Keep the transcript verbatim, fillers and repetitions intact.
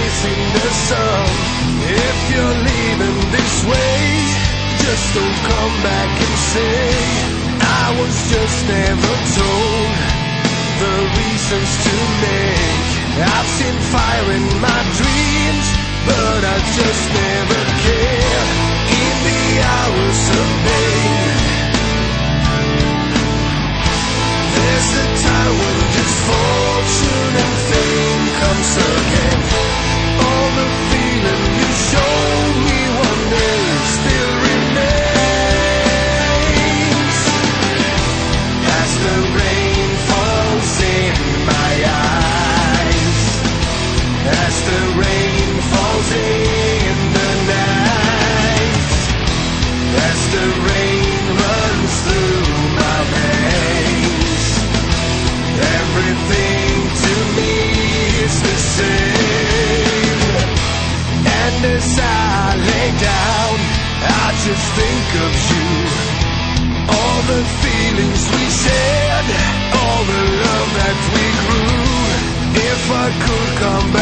chasing the sun. If you're leaving this way, just don't come back and say I was just never told the reasons to make. I've seen fire in my dreams, but I just never cared. In the hours of pain, there's a time when just fortune and fame comes again. All the feeling you showed me one day still remains. As the rain falls in my eyes, as the rain falls in the night, as the rain runs through my veins, everything to me is the same. And as I lay down, I just think of you. All the feelings we shared, all the love that we grew. If I could come back